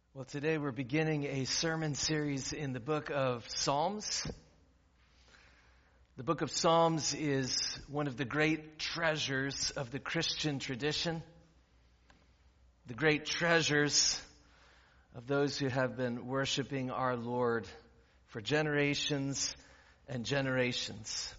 Well, today we're beginning a sermon series in the book of Psalms. The book of Psalms is one of the great treasures of the Christian tradition, the great treasures of those who have been worshiping our Lord for generations and generations.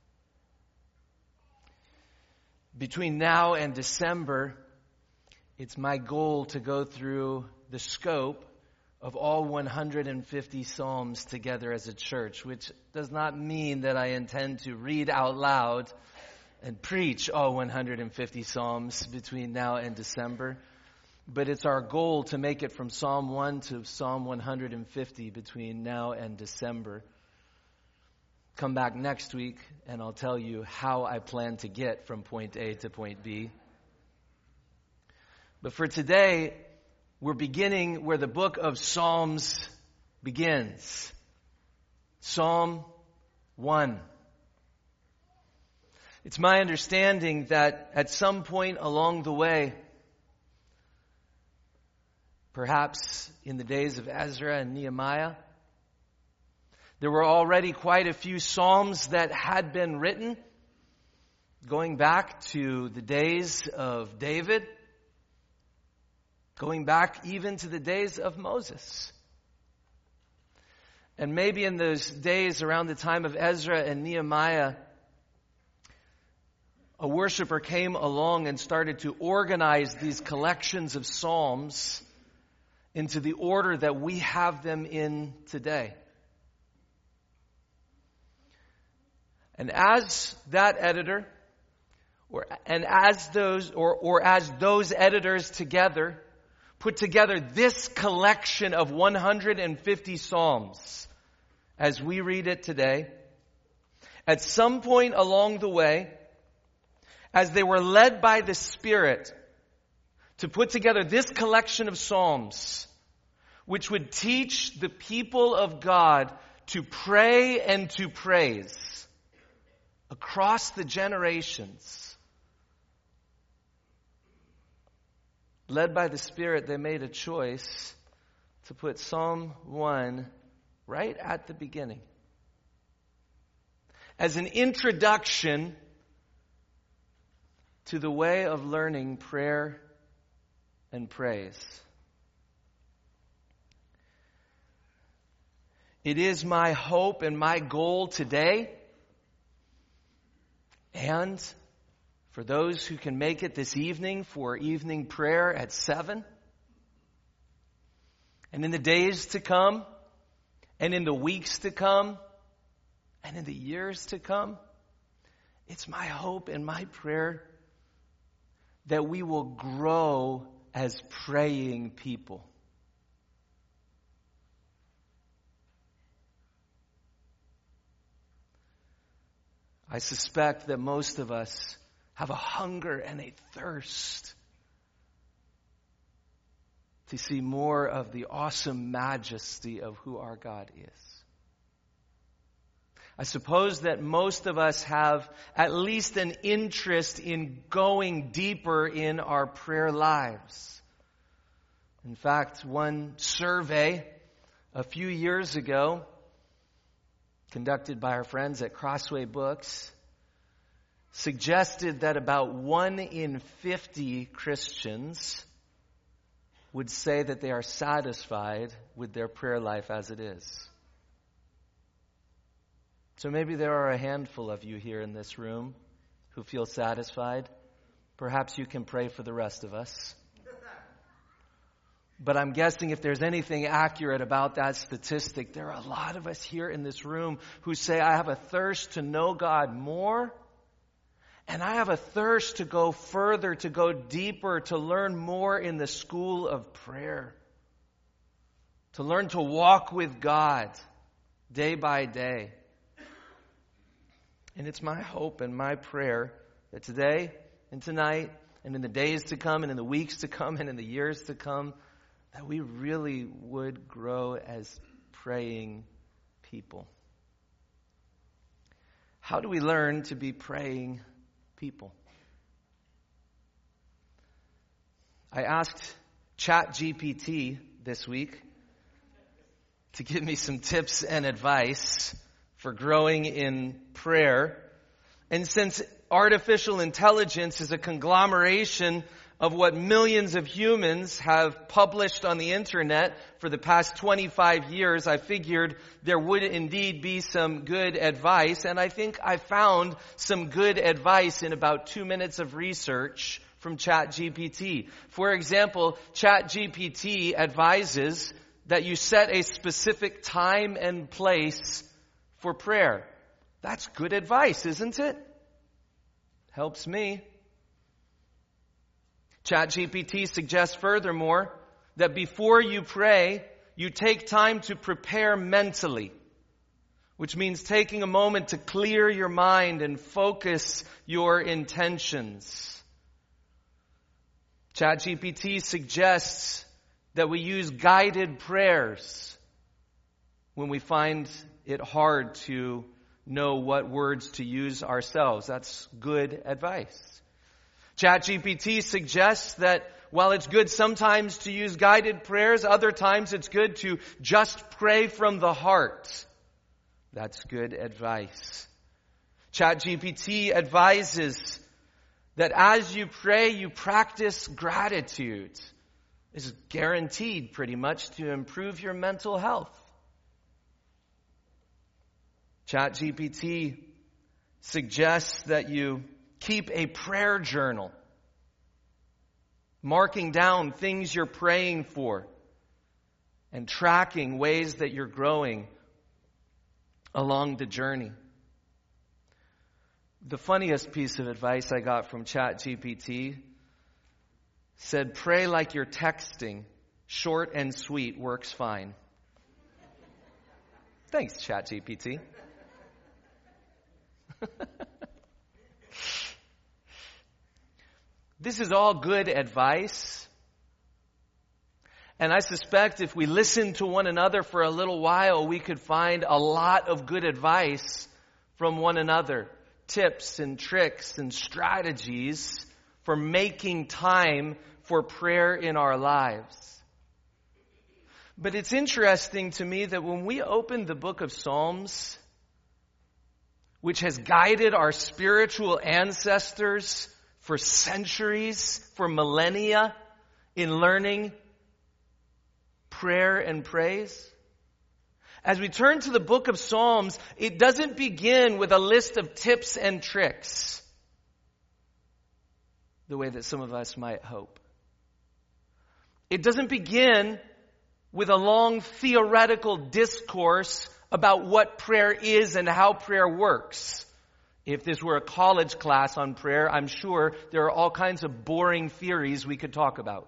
Between now and December, it's my goal to go through the scope of all 150 Psalms together as a church, which does not mean that I intend to read out loud and preach all 150 Psalms between now and December, but it's our goal to make it from Psalm 1 to Psalm 150 between now and December. Come back next week and I'll tell you how I plan to get from point A to point B. But for today, we're beginning where the book of Psalms begins. Psalm 1. It's my understanding that at some point along the way, perhaps in the days of Ezra and Nehemiah, there were already quite a few Psalms that had been written, going back to the days of David, going back even to the days of Moses. And maybe in those days around the time of Ezra and Nehemiah, a worshiper came along and started to organize these collections of psalms into the order that we have them in today. And as that editor, as those editors together put together this collection of 150 Psalms as we read it today, at some point along the way, as they were led by the Spirit to put together this collection of Psalms, which would teach the people of God to pray and to praise across the generations, led by the Spirit, they made a choice to put Psalm 1 right at the beginning as an introduction to the way of learning prayer and praise. It is my hope and my goal today, and for those who can make it this evening for evening prayer at 7, and in the days to come, and in the weeks to come, and in the years to come, it's my hope and my prayer that we will grow as praying people. I suspect that most of us have a hunger and a thirst to see more of the awesome majesty of who our God is. I suppose that most of us have at least an interest in going deeper in our prayer lives. In fact, one survey a few years ago, conducted by our friends at Crossway Books, suggested that about 1 in 50 Christians would say that they are satisfied with their prayer life as it is. So maybe there are a handful of you here in this room who feel satisfied. Perhaps you can pray for the rest of us. But I'm guessing if there's anything accurate about that statistic, there are a lot of us here in this room who say, I have a thirst to know God more, and I have a thirst to go further, to go deeper, to learn more in the school of prayer, to learn to walk with God day by day. And it's my hope and my prayer that today and tonight and in the days to come and in the weeks to come and in the years to come, that we really would grow as praying people. How do we learn to be praying people? I asked ChatGPT this week to give me some tips and advice for growing in prayer. And since artificial intelligence is a conglomeration of what millions of humans have published on the internet for the past 25 years, I figured there would indeed be some good advice. And I think I found some good advice in about 2 minutes of research from ChatGPT. For example, ChatGPT advises that you set a specific time and place for prayer. That's good advice, isn't it? Helps me. ChatGPT suggests furthermore that before you pray, you take time to prepare mentally, which means taking a moment to clear your mind and focus your intentions. ChatGPT suggests that we use guided prayers when we find it hard to know what words to use ourselves. That's good advice. ChatGPT suggests that while it's good sometimes to use guided prayers, other times it's good to just pray from the heart. That's good advice. ChatGPT advises that as you pray, you practice gratitude. This is guaranteed pretty much to improve your mental health. ChatGPT suggests that you keep a prayer journal, marking down things you're praying for and tracking ways that you're growing along the journey. The funniest piece of advice I got from ChatGPT said, pray like you're texting. Short and sweet works fine. Thanks, ChatGPT. This is all good advice. And I suspect if we listen to one another for a little while, we could find a lot of good advice from one another. Tips and tricks and strategies for making time for prayer in our lives. But it's interesting to me that when we open the book of Psalms, which has guided our spiritual ancestors for centuries, for millennia, in learning prayer and praise. As we turn to the book of Psalms, it doesn't begin with a list of tips and tricks, the way that some of us might hope. It doesn't begin with a long theoretical discourse about what prayer is and how prayer works. If this were a college class on prayer, I'm sure there are all kinds of boring theories we could talk about.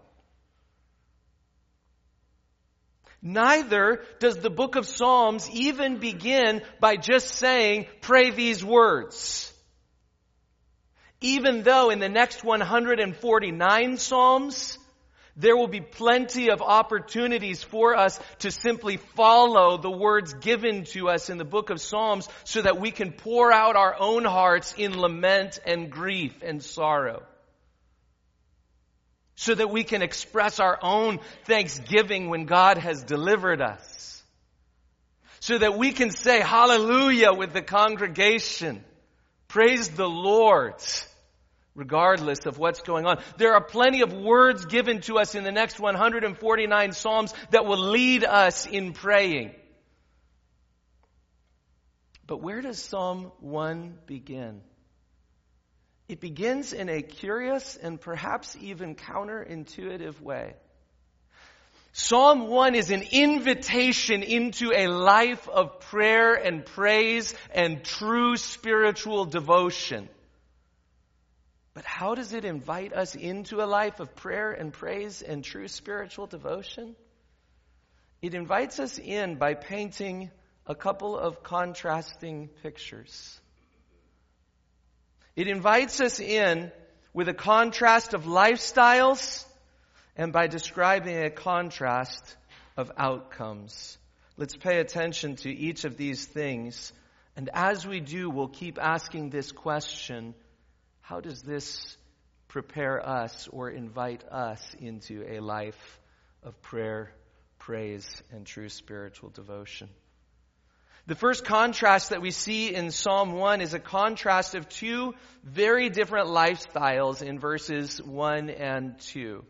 Neither does the book of Psalms even begin by just saying, pray these words. Even though in the next 149 Psalms, there will be plenty of opportunities for us to simply follow the words given to us in the book of Psalms so that we can pour out our own hearts in lament and grief and sorrow. So that we can express our own thanksgiving when God has delivered us. So that we can say hallelujah with the congregation. Praise the Lord. Regardless of what's going on. There are plenty of words given to us in the next 149 Psalms that will lead us in praying. But where does Psalm 1 begin? It begins in a curious and perhaps even counterintuitive way. Psalm 1 is an invitation into a life of prayer and praise and true spiritual devotion. But how does it invite us into a life of prayer and praise and true spiritual devotion? It invites us in by painting a couple of contrasting pictures. It invites us in with a contrast of lifestyles and by describing a contrast of outcomes. Let's pay attention to each of these things. And as we do, we'll keep asking this question: how does this prepare us or invite us into a life of prayer praise and true spiritual devotion. The first contrast that we see in Psalm 1 is a contrast of two very different lifestyles in verses 1 and 2.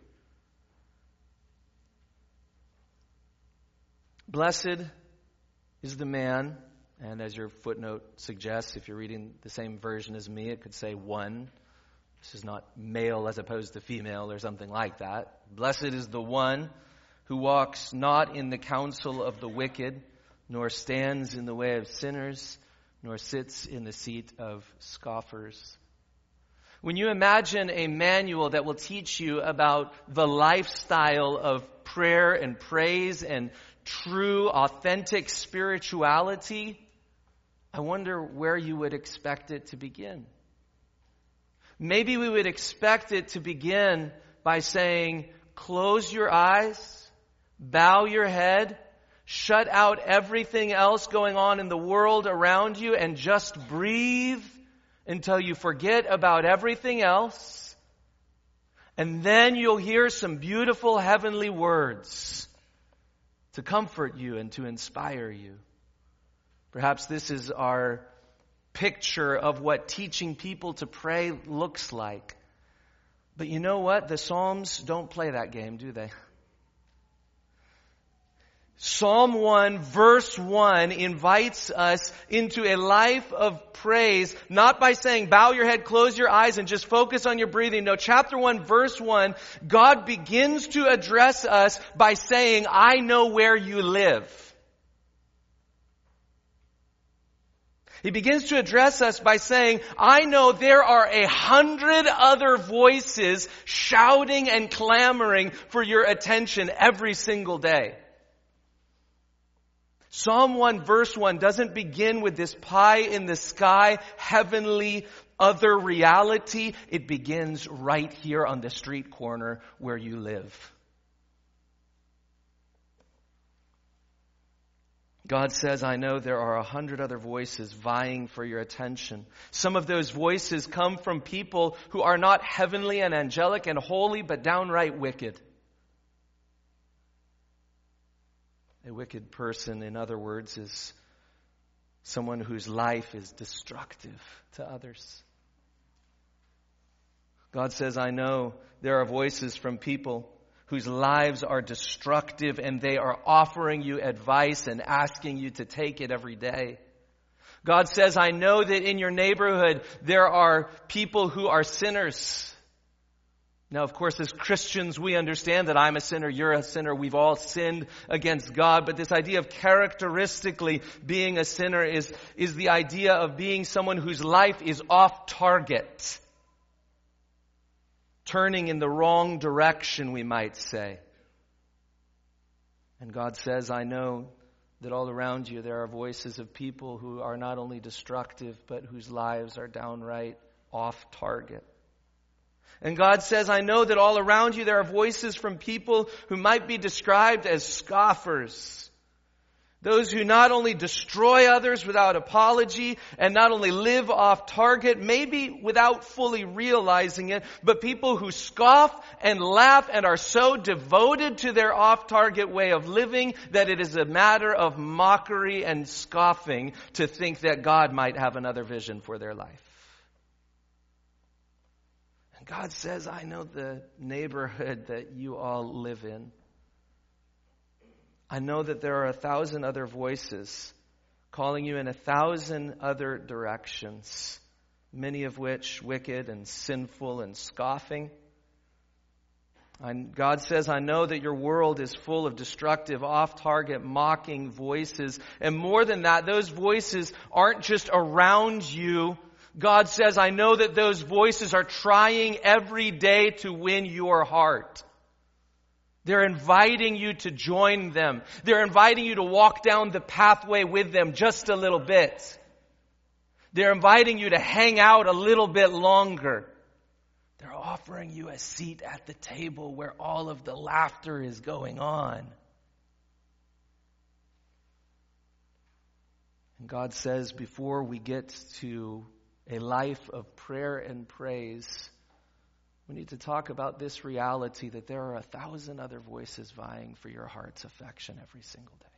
Blessed is the man, and as your footnote suggests, if you're reading the same version as me, it could say one. This is not male as opposed to female or something like that. Blessed is the one who walks not in the counsel of the wicked, nor stands in the way of sinners, nor sits in the seat of scoffers. When you imagine a manual that will teach you about the lifestyle of prayer and praise and true, authentic spirituality, I wonder where you would expect it to begin. Maybe we would expect it to begin by saying, close your eyes, bow your head, shut out everything else going on in the world around you, and just breathe until you forget about everything else. And then you'll hear some beautiful heavenly words to comfort you and to inspire you. Perhaps this is our picture of what teaching people to pray looks like. But you know what? The Psalms don't play that game, do they? Psalm 1, verse 1 invites us into a life of praise, not by saying, bow your head, close your eyes, and just focus on your breathing. No, chapter 1, verse 1, God begins to address us by saying, I know where you live. He begins to address us by saying, I know there are 100 other voices shouting and clamoring for your attention every single day. Psalm 1 verse 1 doesn't begin with this pie in the sky, heavenly other reality. It begins right here on the street corner where you live. God says, I know there are 100 other voices vying for your attention. Some of those voices come from people who are not heavenly and angelic and holy, but downright wicked. A wicked person, in other words, is someone whose life is destructive to others. God says, I know there are voices from people whose lives are destructive, and they are offering you advice and asking you to take it every day. God says, I know that in your neighborhood there are people who are sinners. Now, of course, as Christians, we understand that I'm a sinner, you're a sinner, we've all sinned against God. But this idea of characteristically being a sinner is the idea of being someone whose life is off target. Turning in the wrong direction, we might say. And God says, I know that all around you there are voices of people who are not only destructive, but whose lives are downright off target. And God says, I know that all around you there are voices from people who might be described as scoffers. Those who not only destroy others without apology and not only live off target, maybe without fully realizing it, but people who scoff and laugh and are so devoted to their off-target way of living that it is a matter of mockery and scoffing to think that God might have another vision for their life. And God says, I know the neighborhood that you all live in. I know that there are 1,000 other voices calling you in 1,000 other directions, many of which wicked and sinful and scoffing. And God says, I know that your world is full of destructive, off-target, mocking voices. And more than that, those voices aren't just around you. God says, I know that those voices are trying every day to win your heart. They're inviting you to join them. They're inviting you to walk down the pathway with them just a little bit. They're inviting you to hang out a little bit longer. They're offering you a seat at the table where all of the laughter is going on. And God says, before we get to a life of prayer and praise, We need to talk about this reality that there are 1,000 other voices vying for your heart's affection every single day.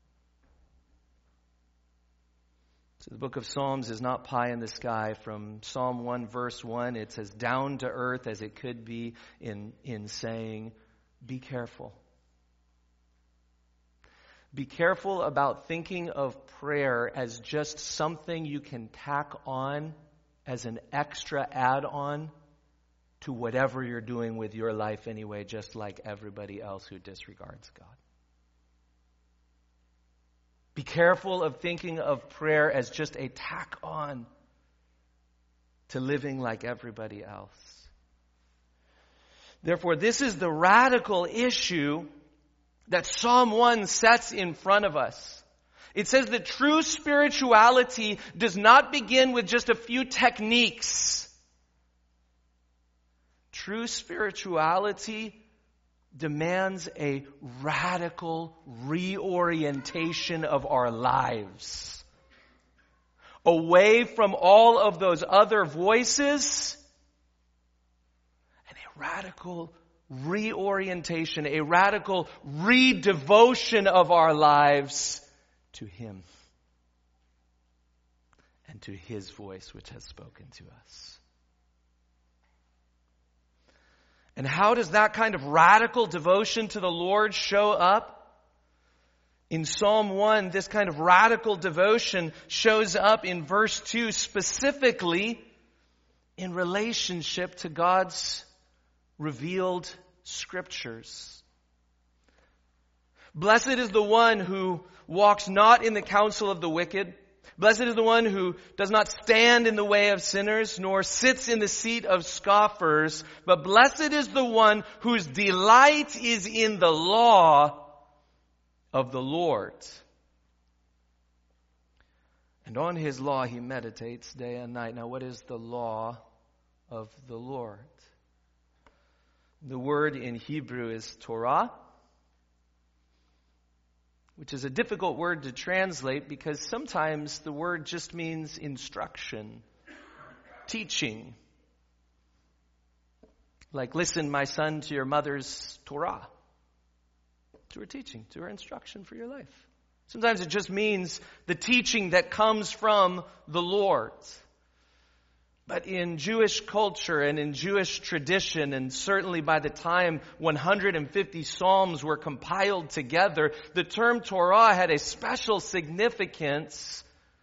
So the book of Psalms is not pie in the sky. From Psalm 1 verse 1, it's as down to earth as it could be in saying, be careful. Be careful about thinking of prayer as just something you can tack on as an extra add-on to whatever you're doing with your life anyway, just like everybody else who disregards God. Be careful of thinking of prayer as just a tack on to living like everybody else. Therefore, this is the radical issue that Psalm 1 sets in front of us. It says that true spirituality does not begin with just a few techniques. True spirituality demands a radical reorientation of our lives. Away from all of those other voices, and a radical reorientation, a radical redevotion of our lives to Him and to His voice which has spoken to us. And how does that kind of radical devotion to the Lord show up? In Psalm 1, this kind of radical devotion shows up in verse 2, specifically in relationship to God's revealed scriptures. Blessed is the one who walks not in the counsel of the wicked. Blessed is the one who does not stand in the way of sinners, nor sits in the seat of scoffers. But blessed is the one whose delight is in the law of the Lord. And on His law he meditates day and night. Now, what is the law of the Lord? The word in Hebrew is Torah, which is a difficult word to translate because sometimes the word just means instruction, teaching. Like, listen, my son, to your mother's Torah, to her teaching, to her instruction for your life. Sometimes it just means the teaching that comes from the Lord. But in Jewish culture and in Jewish tradition, and certainly by the time 150 Psalms were compiled together, the term Torah had a special significance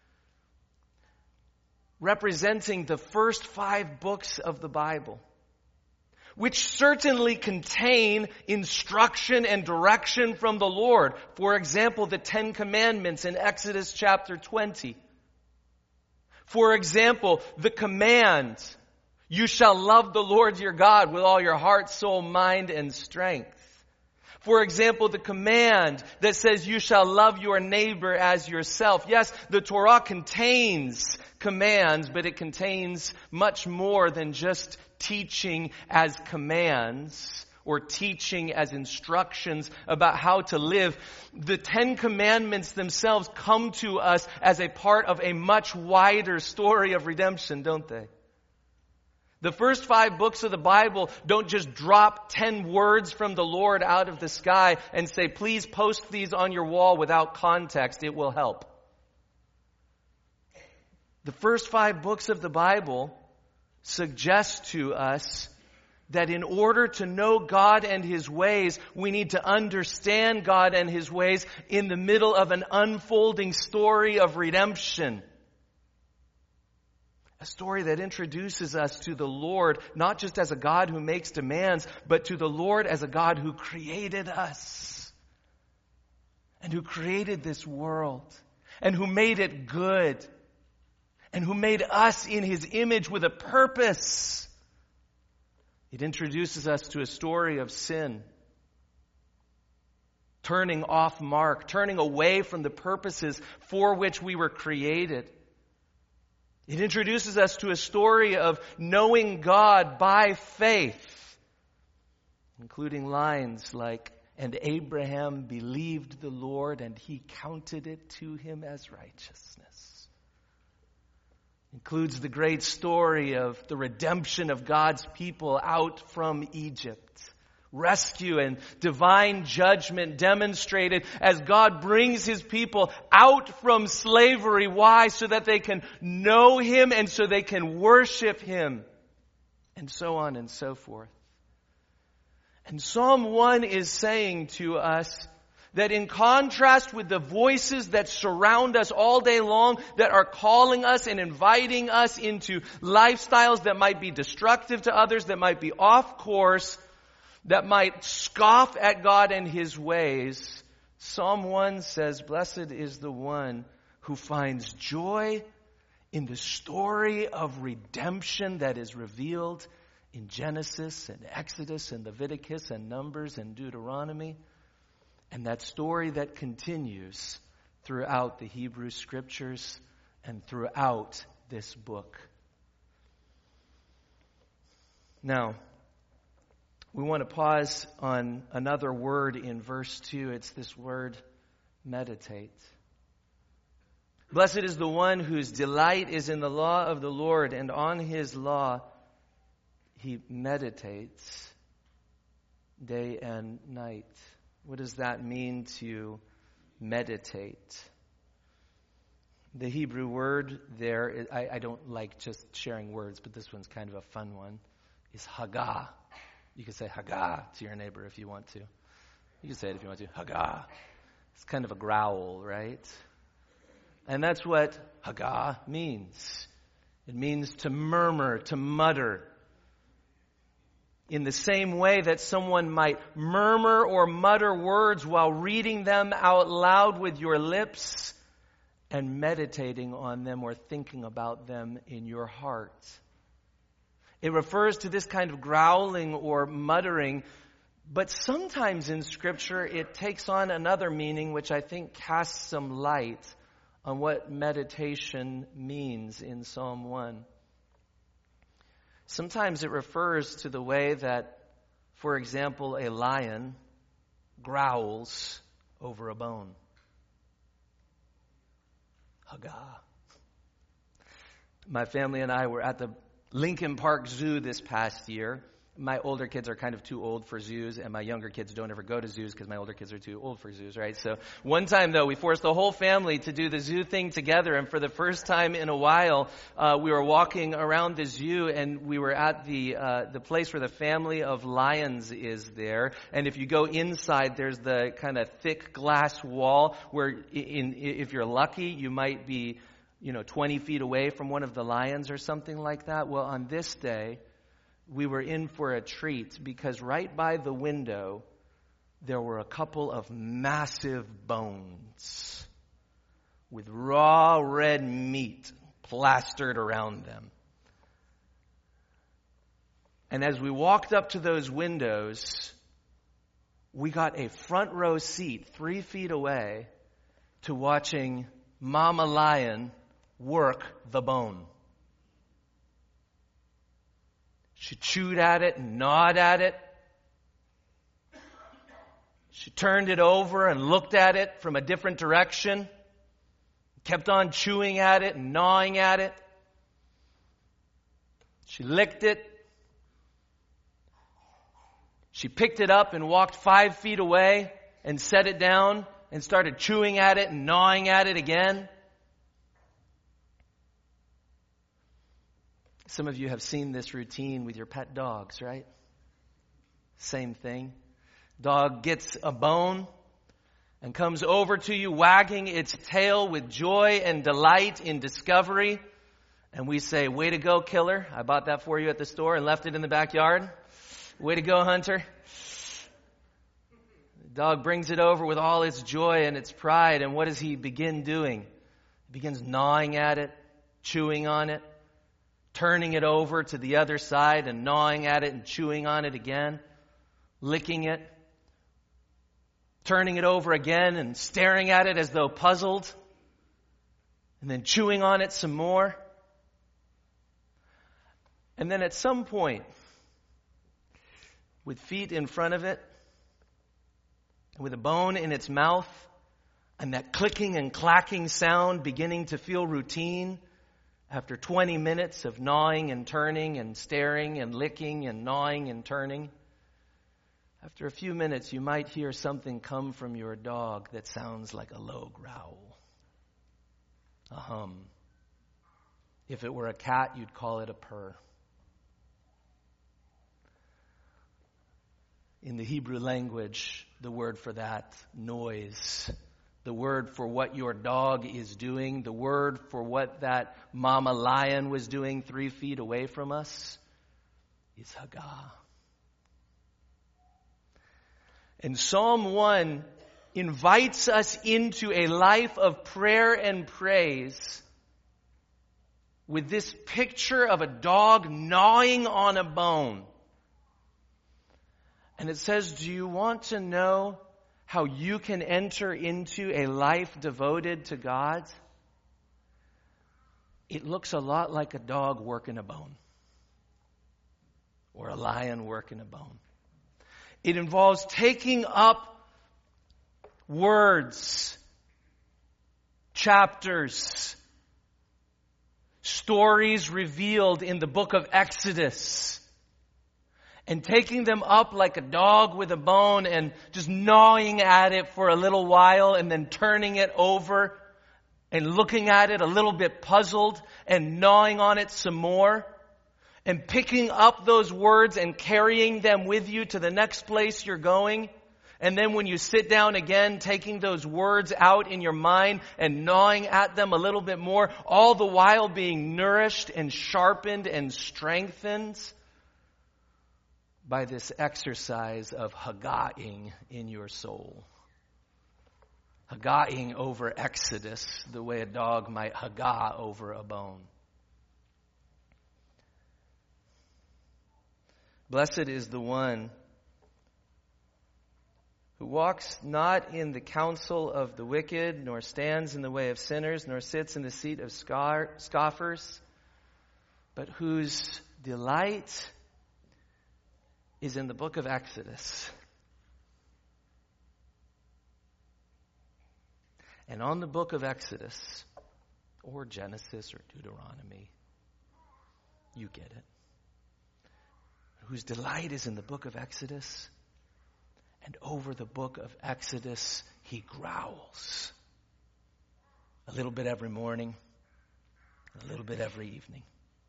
representing the first 5 books of the Bible, which certainly contain instruction and direction from the Lord. For example, the 10 Commandments in Exodus chapter 20. For example, the command, you shall love the Lord your God with all your heart, soul, mind, and strength. For example, the command that says you shall love your neighbor as yourself. Yes, the Torah contains commands, but it contains much more than just teaching as commands or teaching as instructions about how to live. The 10 Commandments themselves come to us as a part of a much wider story of redemption, don't they? The first 5 books of the Bible don't just drop 10 words from the Lord out of the sky and say, please post these on your wall without context. It will help. The first 5 books of the Bible suggest to us that in order to know God and His ways, we need to understand God and His ways in the middle of an unfolding story of redemption. A story that introduces us to the Lord, not just as a God who makes demands, but to the Lord as a God who created us and who created this world and who made it good and who made us in His image with a purpose. It introduces us to a story of sin, turning off mark, turning away from the purposes for which we were created. It introduces us to a story of knowing God by faith, including lines like, and Abraham believed the Lord and He counted it to him as righteousness. Includes the great story of the redemption of God's people out from Egypt. Rescue and divine judgment demonstrated as God brings His people out from slavery. Why? So that they can know Him and so they can worship Him. And so on and so forth. And Psalm 1 is saying to us that in contrast with the voices that surround us all day long, that are calling us and inviting us into lifestyles that might be destructive to others, that might be off course, that might scoff at God and His ways, Psalm 1 says, "Blessed is the one who finds joy in the story of redemption that is revealed in Genesis and Exodus and Leviticus and Numbers and Deuteronomy." And that story that continues throughout the Hebrew Scriptures and throughout this book. Now, we want to pause on another word in verse 2. It's this word, meditate. Blessed is the one whose delight is in the law of the Lord, and on His law he meditates day and night. What does that mean to meditate? The Hebrew word there, I don't like just sharing words, but this one's kind of a fun one, is hagah. You can say hagah to your neighbor if you want to. You can say it if you want to. Hagah. It's kind of a growl, right? And that's what hagah means. It means to murmur, to mutter. In the same way that someone might murmur or mutter words while reading them out loud with your lips and meditating on them or thinking about them in your heart. It refers to this kind of growling or muttering, but sometimes in Scripture it takes on another meaning which I think casts some light on what meditation means in Psalm 1. Sometimes it refers to the way that, for example, a lion growls over a bone. Hagah. My family and I were at the Lincoln Park Zoo this past year. My older kids are kind of too old for zoos, and my younger kids don't ever go to zoos because my older kids are too old for zoos, right? So one time, though, we forced the whole family to do the zoo thing together, and for the first time in a while, we were walking around the zoo, and we were at the place where the family of lions is there. And if you go inside, there's the kind of thick glass wall where, if you're lucky, you might be 20 feet away from one of the lions or something like that. Well, on this day, we were in for a treat because right by the window, there were a couple of massive bones with raw red meat plastered around them. And as we walked up to those windows, we got a front row seat 3 feet away to watching Mama Lion work the bone. She chewed at it and gnawed at it. She turned it over and looked at it from a different direction. Kept on chewing at it and gnawing at it. She licked it. She picked it up and walked 5 feet away and set it down and started chewing at it and gnawing at it again. Some of you have seen this routine with your pet dogs, right? Same thing. Dog gets a bone and comes over to you wagging its tail with joy and delight in discovery. And we say, "Way to go, killer. I bought that for you at the store and left it in the backyard. Way to go, hunter." The dog brings it over with all its joy and its pride. And what does he begin doing? He begins gnawing at it, chewing on it, turning it over to the other side and gnawing at it and chewing on it again, licking it, turning it over again and staring at it as though puzzled, and then chewing on it some more. And then at some point, with feet in front of it, with a bone in its mouth, and that clicking and clacking sound beginning to feel routine, After 20 minutes of gnawing and turning and staring and licking and gnawing and turning, after a few minutes you might hear something come from your dog that sounds like a low growl, a hum. If it were a cat, you'd call it a purr. In the Hebrew language, the word for that, noise, the word for what your dog is doing, the word for what that mama lion was doing 3 feet away from us, is Haggah. And Psalm 1 invites us into a life of prayer and praise with this picture of a dog gnawing on a bone. And it says, do you want to know how you can enter into a life devoted to God? It looks a lot like a dog working a bone, or a lion working a bone. It involves taking up words, chapters, stories revealed in the book of Exodus, and taking them up like a dog with a bone and just gnawing at it for a little while and then turning it over and looking at it a little bit puzzled and gnawing on it some more and picking up those words and carrying them with you to the next place you're going. And then when you sit down again, taking those words out in your mind and gnawing at them a little bit more, all the while being nourished and sharpened and strengthened by this exercise of Haggahing in your soul. Haggahing over Exodus, the way a dog might Haggah over a bone. Blessed is the one who walks not in the counsel of the wicked, nor stands in the way of sinners, nor sits in the seat of scoffers, but whose delight is in the book of Exodus. And on the book of Exodus, or Genesis or Deuteronomy, you get it, whose delight is in the book of Exodus, and over the book of Exodus he growls. A little bit every morning, a little bit every evening.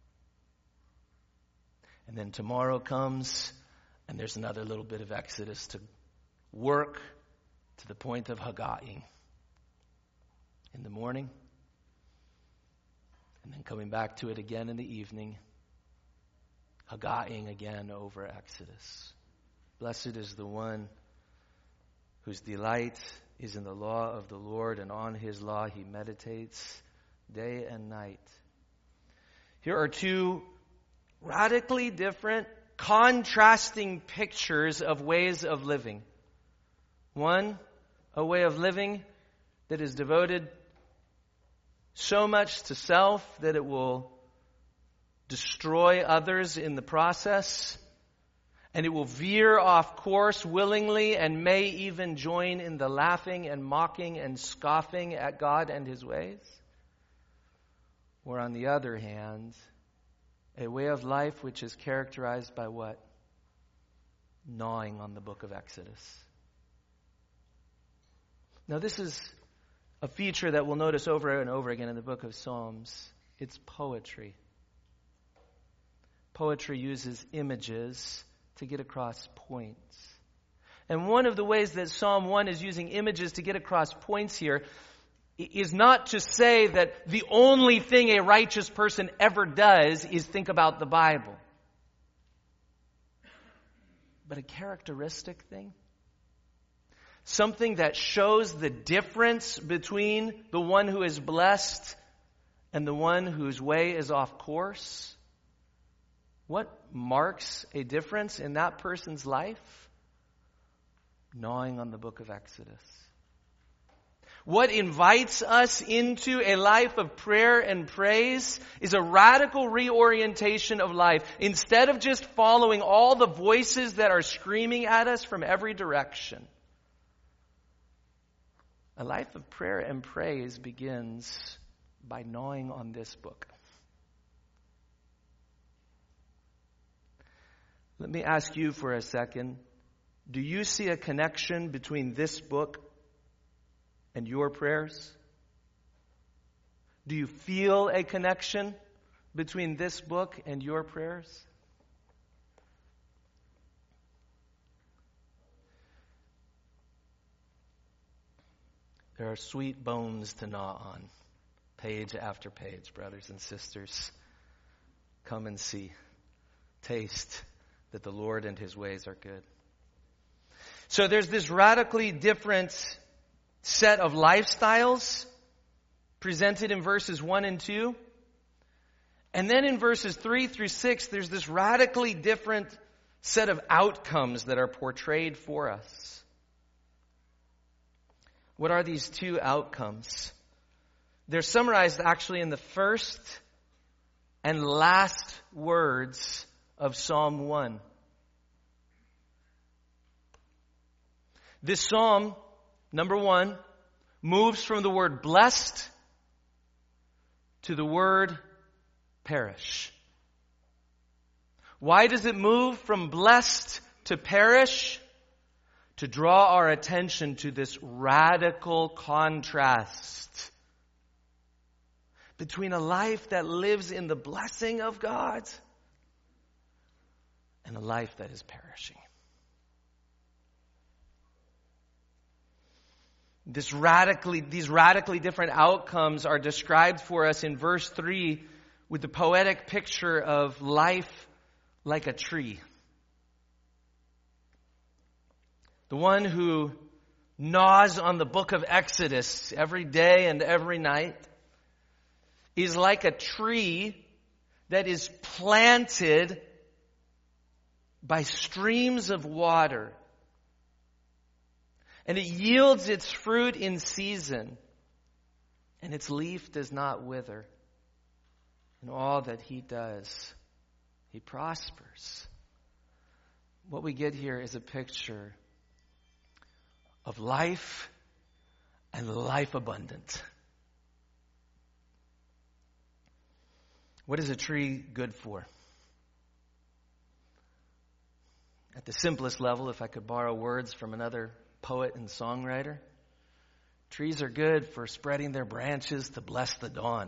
And then tomorrow comes, and there's another little bit of Exodus to work to the point of Haggahing. In the morning, and then coming back to it again in the evening, Haggahing again over Exodus. Blessed is the one whose delight is in the law of the Lord, and on his law he meditates day and night. Here are two radically different, contrasting pictures of ways of living. One, a way of living that is devoted so much to self that it will destroy others in the process, and it will veer off course willingly and may even join in the laughing and mocking and scoffing at God and his ways. Or on the other hand, a way of life which is characterized by what? Gnawing on the book of Exodus. Now this is a feature that we'll notice over and over again in the book of Psalms. It's poetry. Poetry uses images to get across points. And one of the ways that Psalm 1 is using images to get across points here is not to say that the only thing a righteous person ever does is think about the Bible, but a characteristic thing. Something that shows the difference between the one who is blessed and the one whose way is off course. What marks a difference in that person's life? Gnawing on the book of Exodus. What invites us into a life of prayer and praise is a radical reorientation of life. Instead of just following all the voices that are screaming at us from every direction, a life of prayer and praise begins by gnawing on this book. Let me ask you for a second. Do you see a connection between this book and your prayers? Do you feel a connection between this book and your prayers? There are sweet bones to gnaw on, page after page, brothers and sisters. Come and see. Taste that the Lord and His ways are good. So there's this radically different set of lifestyles presented in verses 1 and 2. And then in verses 3 through 6, there's this radically different set of outcomes that are portrayed for us. What are these two outcomes? They're summarized actually in the first and last words of Psalm 1. This psalm, number 1, moves from the word blessed to the word perish. Why does it move from blessed to perish? To draw our attention to this radical contrast between a life that lives in the blessing of God and a life that is perishing. These radically different outcomes are described for us in verse 3 with the poetic picture of life like a tree. The one who gnaws on the book of Exodus every day and every night is like a tree that is planted by streams of water. And it yields its fruit in season. And its leaf does not wither. In all that he does, he prospers. What we get here is a picture of life and life abundant. What is a tree good for? At the simplest level, if I could borrow words from another poet and songwriter, trees are good for spreading their branches to bless the dawn.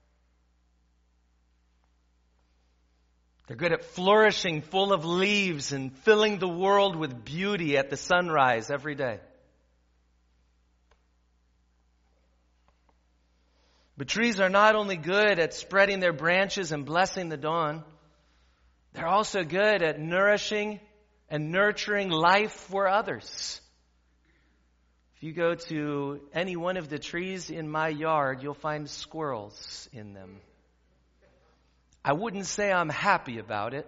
They're good at flourishing full of leaves and filling the world with beauty at the sunrise every day. But trees are not only good at spreading their branches and blessing the dawn, they're also good at nourishing and nurturing life for others. If you go to any one of the trees in my yard, you'll find squirrels in them. I wouldn't say I'm happy about it,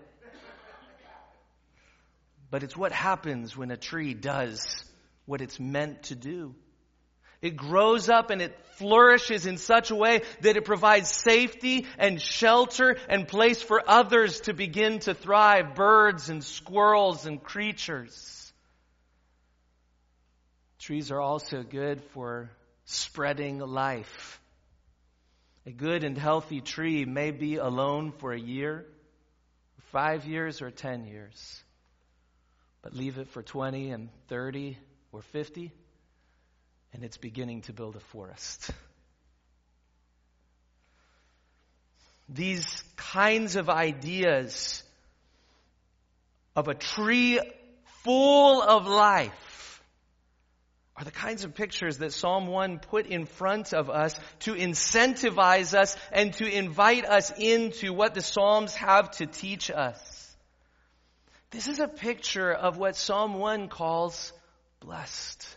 but it's what happens when a tree does what it's meant to do. It grows up and it flourishes in such a way that it provides safety and shelter and place for others to begin to thrive, birds and squirrels and creatures. Trees are also good for spreading life. A good and healthy tree may be alone for a year, 5 years, or 10 years. But leave it for 20 and 30 or 50, and it's beginning to build a forest. These kinds of ideas of a tree full of life are the kinds of pictures that Psalm 1 put in front of us to incentivize us and to invite us into what the Psalms have to teach us. This is a picture of what Psalm 1 calls blessed.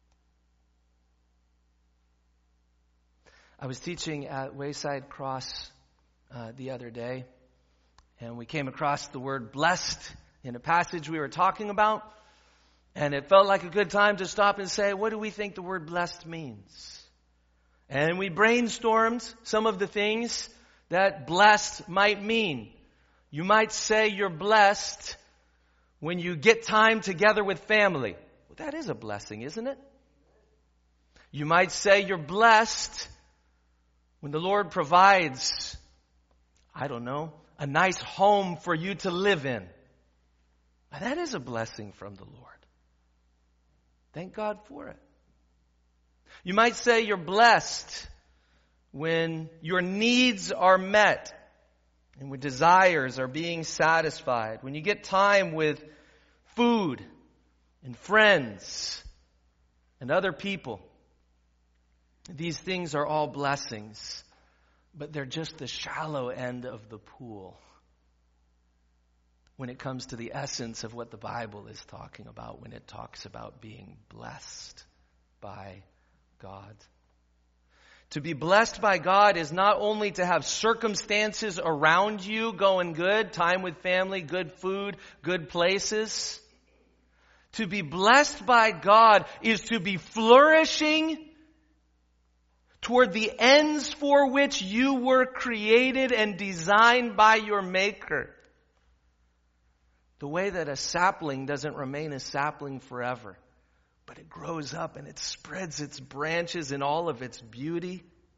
I was teaching at Wayside Cross the other day, and we came across the word blessed in a passage we were talking about. And it felt like a good time to stop and say, what do we think the word blessed means? And we brainstormed some of the things that blessed might mean. You might say you're blessed when you get time together with family. Well, that is a blessing, isn't it? You might say you're blessed when the Lord provides, a nice home for you to live in. That is a blessing from the Lord. Thank God for it. You might say you're blessed when your needs are met and when desires are being satisfied, when you get time with food and friends and other people. These things are all blessings, but they're just the shallow end of the pool when it comes to the essence of what the Bible is talking about when it talks about being blessed by God. To be blessed by God is not only to have circumstances around you going good, time with family, good food, good places. To be blessed by God is to be flourishing toward the ends for which you were created and designed by your Maker. The way that a sapling doesn't remain a sapling forever, but it grows up and it spreads its branches in all of its beauty.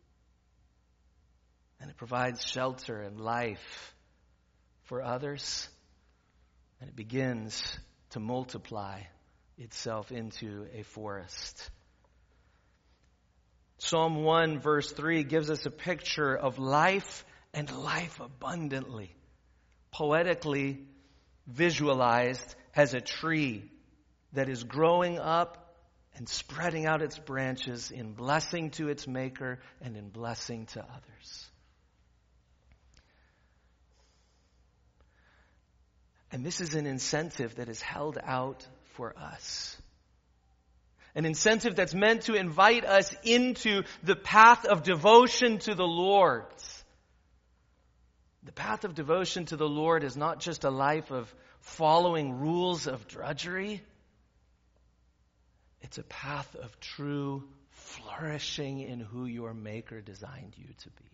And it provides shelter and life for others. And it begins to multiply itself into a forest. Psalm 1 verse 3 gives us a picture of life and life abundantly. Poetically visualized as a tree that is growing up and spreading out its branches in blessing to its maker and in blessing to others. And this is an incentive that is held out for us. An incentive that's meant to invite us into the path of devotion to the Lord. The path of devotion to the Lord is not just a life of following rules of drudgery. It's a path of true flourishing in who your Maker designed you to be.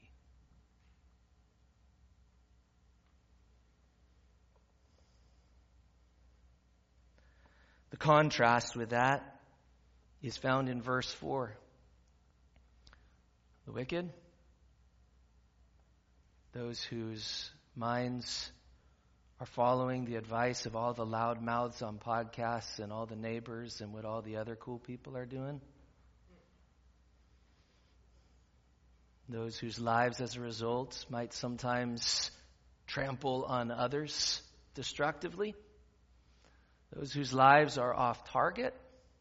The contrast with that is found in verse 4. The wicked, those whose minds are following the advice of all the loud mouths on podcasts and all the neighbors and what all the other cool people are doing. Those whose lives as a result might sometimes trample on others destructively. Those whose lives are off target.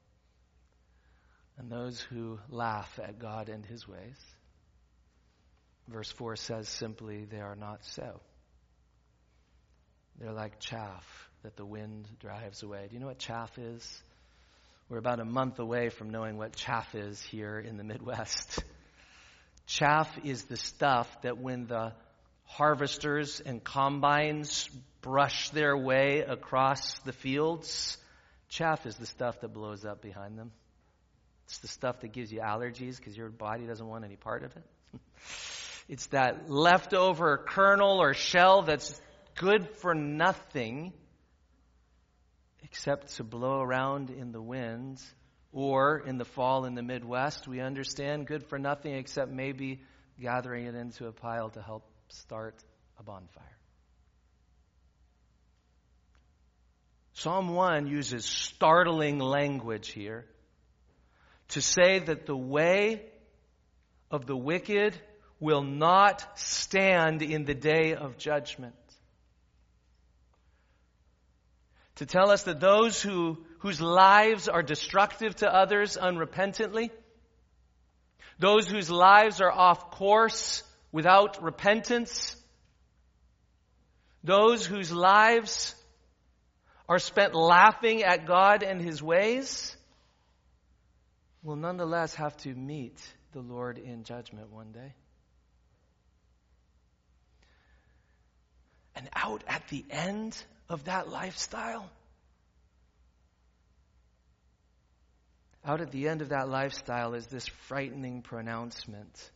And those who laugh at God and His ways. Verse 4 says simply, they are not so. They're like chaff that the wind drives away. Do you know what chaff is? We're about a month away from knowing what chaff is here in the Midwest. Chaff is the stuff that when the harvesters and combines brush their way across the fields, chaff is the stuff that blows up behind them. It's the stuff that gives you allergies because your body doesn't want any part of it. It's that leftover kernel or shell that's good for nothing except to blow around in the wind, or in the fall in the Midwest, we understand good for nothing except maybe gathering it into a pile to help start a bonfire. Psalm 1 uses startling language here to say that the way of the wicked will not stand in the day of judgment. To tell us that those whose lives are destructive to others unrepentantly, those whose lives are off course without repentance, those whose lives are spent laughing at God and His ways, will nonetheless have to meet the Lord in judgment one day. And out at the end of that lifestyle, is this frightening pronouncement.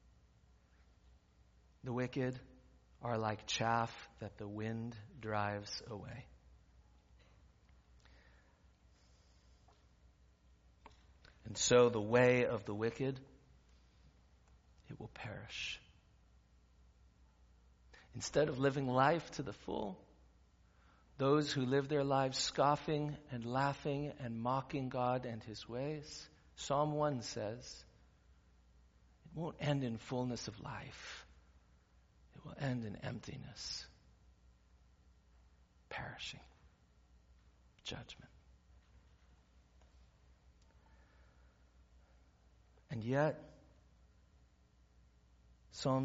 The wicked are like chaff that the wind drives away. And so the way of the wicked, it will perish. Instead of living life to the full, those who live their lives scoffing and laughing and mocking God and his ways, Psalm 1 says, it won't end in fullness of life. It will end in emptiness, perishing, judgment. And yet, Psalm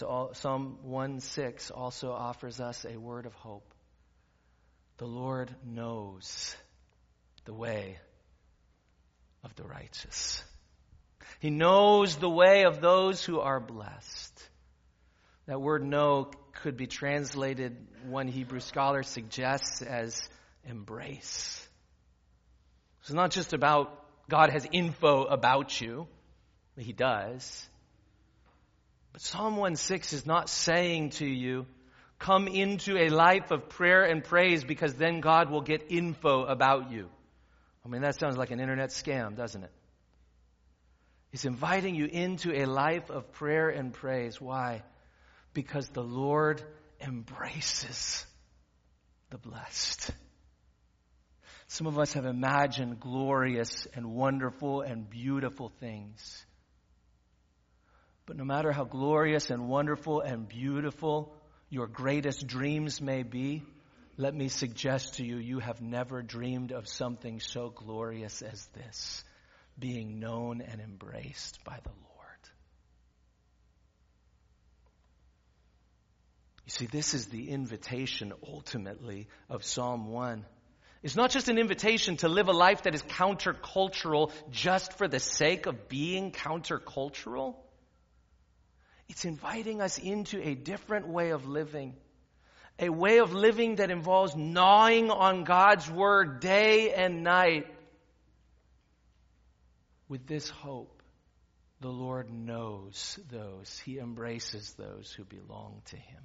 1:6 also offers us a word of hope. The Lord knows the way of the righteous. He knows the way of those who are blessed. That word know could be translated, one Hebrew scholar suggests, as embrace. It's not just about God has info about you. He does. But Psalm 1:6 is not saying to you, come into a life of prayer and praise because then God will get info about you. I mean, that sounds like an internet scam, doesn't it? He's inviting you into a life of prayer and praise. Why? Because the Lord embraces the blessed. Some of us have imagined glorious and wonderful and beautiful things. But no matter how glorious and wonderful and beautiful your greatest dreams may be, let me suggest to you, you have never dreamed of something so glorious as this, being known and embraced by the Lord. You see, this is the invitation ultimately of Psalm 1. It's not just an invitation to live a life that is countercultural just for the sake of being countercultural. It's inviting us into a different way of living. A way of living that involves gnawing on God's word day and night. With this hope, the Lord knows those. He embraces those who belong to him.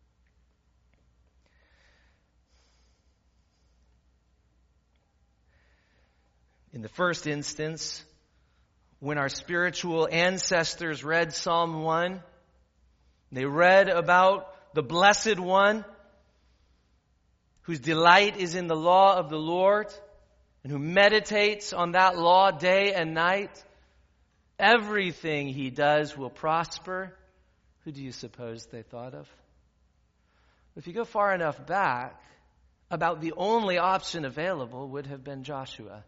In the first instance, when our spiritual ancestors read Psalm 1, they read about the Blessed One whose delight is in the law of the Lord and who meditates on that law day and night. Everything he does will prosper. Who do you suppose they thought of? If you go far enough back, about the only option available would have been Joshua.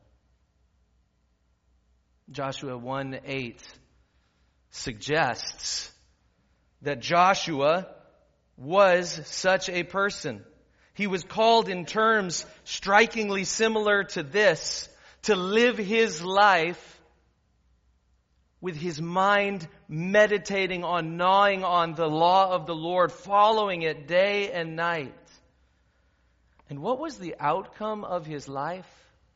Joshua 1:8 suggests that Joshua was such a person. He was called in terms strikingly similar to this, to live his life with his mind meditating on, gnawing on the law of the Lord, following it day and night. And what was the outcome of his life?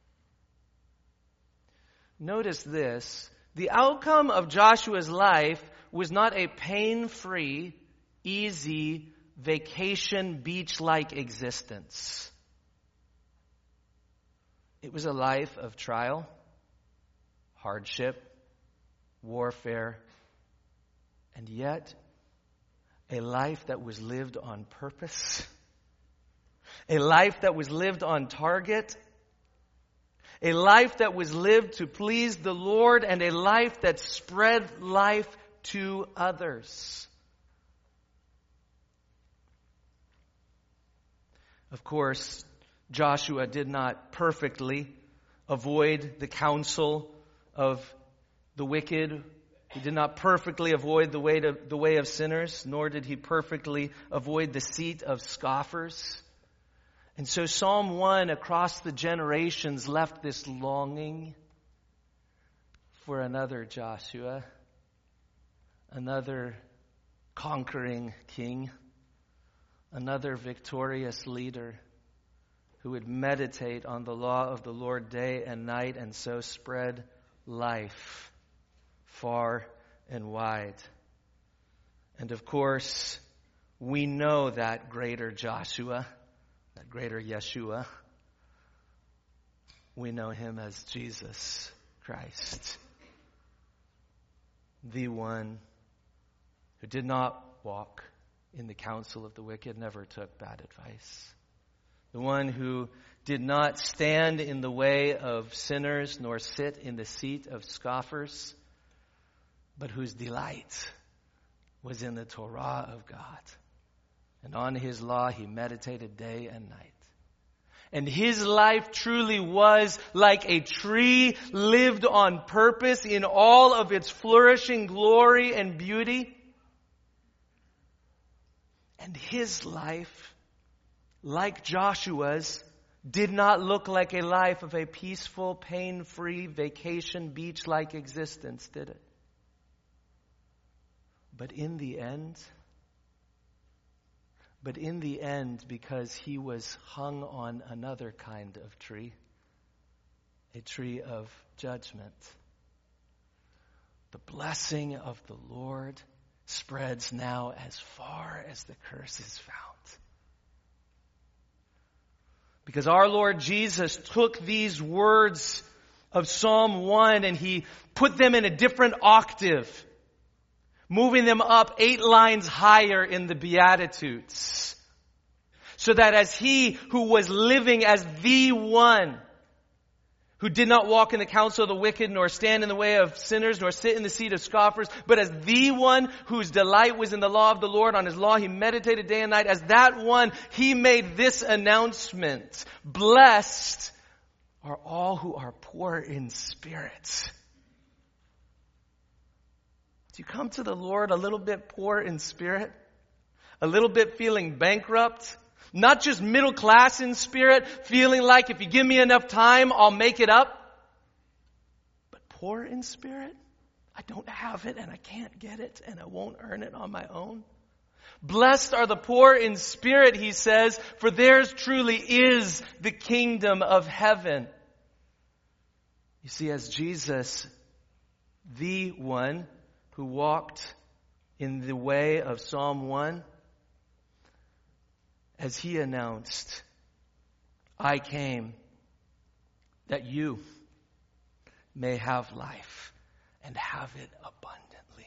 Notice this. The outcome of Joshua's life was not a pain-free, easy, vacation, beach-like existence. It was a life of trial, hardship, warfare, and yet a life that was lived on purpose, a life that was lived on target, a life that was lived to please the Lord, and a life that spread life to others. Of course, Joshua did not perfectly avoid the counsel of the wicked. He did not perfectly avoid the way of sinners, nor did he perfectly avoid the seat of scoffers. And so Psalm 1 across the generations left this longing for another Joshua, another conquering king, another victorious leader who would meditate on the law of the Lord day and night and so spread life far and wide. And of course, we know that greater Joshua, that greater Yeshua. We know him as Jesus Christ, the one who did not walk in the counsel of the wicked, never took bad advice. the one who did not stand in the way of sinners nor sit in the seat of scoffers, but whose delight was in the Torah of God. And on his law he meditated day and night. And his life truly was like a tree lived on purpose in all of its flourishing glory and beauty. And his life, like Joshua's, did not look like a life of a peaceful, pain-free, vacation beach-like existence, did it? But in the end, because he was hung on another kind of tree, a tree of judgment, the blessing of the Lord spreads now as far as the curse is found. Because our Lord Jesus took these words of Psalm 1 and he put them in a different octave, moving them up 8 lines higher in the Beatitudes. So that as he who was living as the one who did not walk in the counsel of the wicked, nor stand in the way of sinners, nor sit in the seat of scoffers, but as the one whose delight was in the law of the Lord, on his law he meditated day and night, as that one, he made this announcement: blessed are all who are poor in spirit. Do you come to the Lord a little bit poor in spirit? A little bit feeling bankrupt? Not just middle class in spirit, feeling like if you give me enough time, I'll make it up. But poor in spirit? I don't have it and I can't get it and I won't earn it on my own. Blessed are the poor in spirit, he says, for theirs truly is the kingdom of heaven. You see, as Jesus, the one who walked in the way of Psalm 1, as he announced, I came that you may have life and have it abundantly.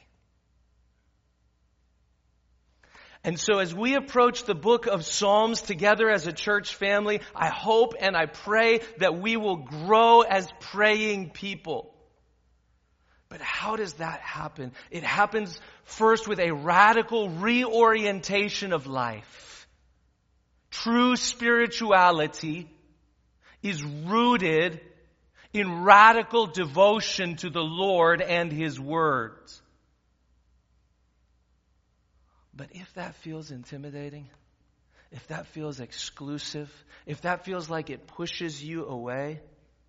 And so as we approach the book of Psalms together as a church family, I hope and I pray that we will grow as praying people. But how does that happen? It happens first with a radical reorientation of life. True spirituality is rooted in radical devotion to the Lord and his words. But if that feels intimidating, if that feels exclusive, if that feels like it pushes you away,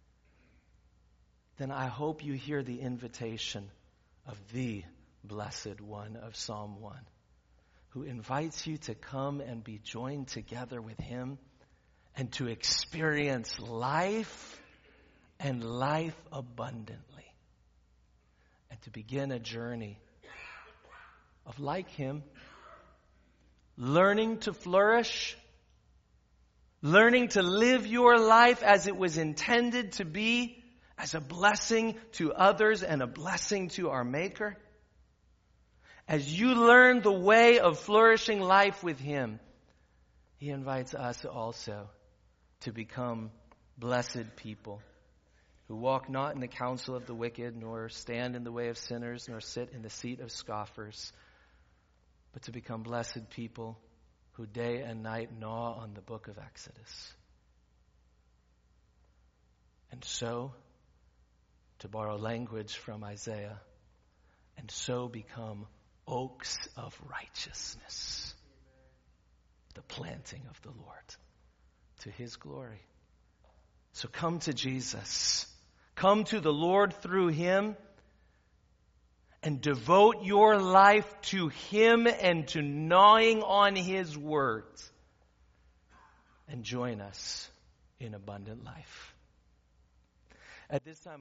then I hope you hear the invitation of the Blessed One of Psalm 1, who invites you to come and be joined together with him and to experience life and life abundantly, and to begin a journey of, like him, learning to flourish, learning to live your life as it was intended to be, as a blessing to others and a blessing to our Maker. As you learn the way of flourishing life with him, he invites us also to become blessed people who walk not in the counsel of the wicked, nor stand in the way of sinners, nor sit in the seat of scoffers, but to become blessed people who day and night gnaw on the book of Exodus. And so, to borrow language from Isaiah, and so become oaks of righteousness, the planting of the Lord to his glory. So come to Jesus. Come to the Lord through him and devote your life to him and to gnawing on his words. And join us in abundant life. At this time,